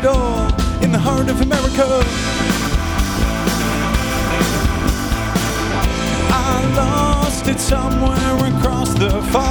it all in the heart of America. I lost it somewhere across the